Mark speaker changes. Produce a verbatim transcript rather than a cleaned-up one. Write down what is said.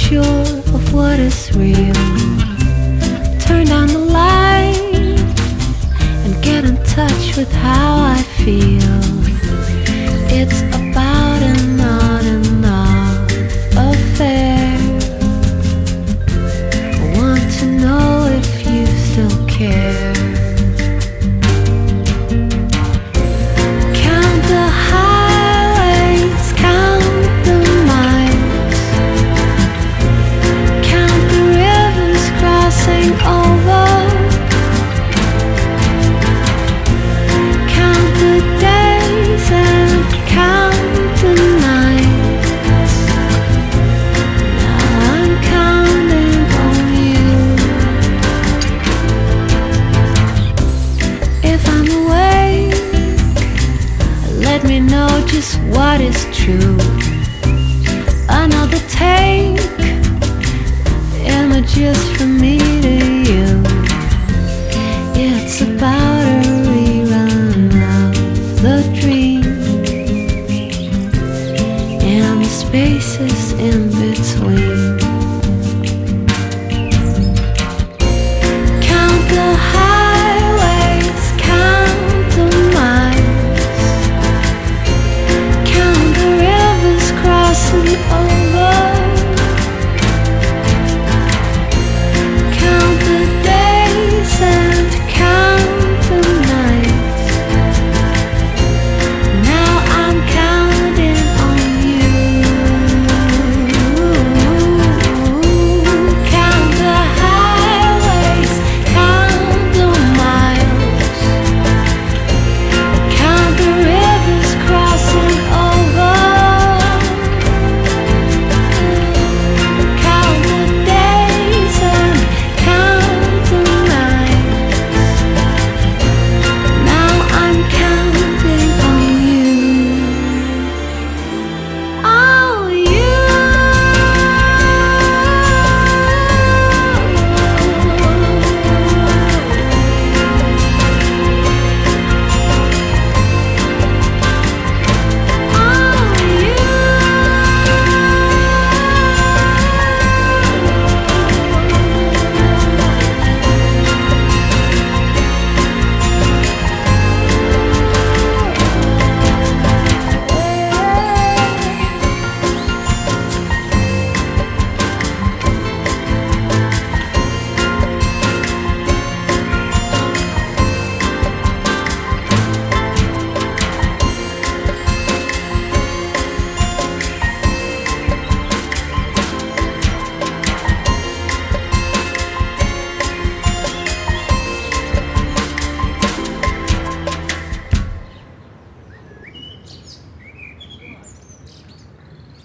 Speaker 1: sure of what is real. Turn down the light and get in touch with how I feel. It's about an on and off affair. I want to know if you still care. Count the highways, count the miles, count the rivers crossing over, count the days and count the nights. Now I'm counting on you. If I'm awake, let me know just what is true. Another take, images from me to you. It's about a rerun of the dream and the spaces in between.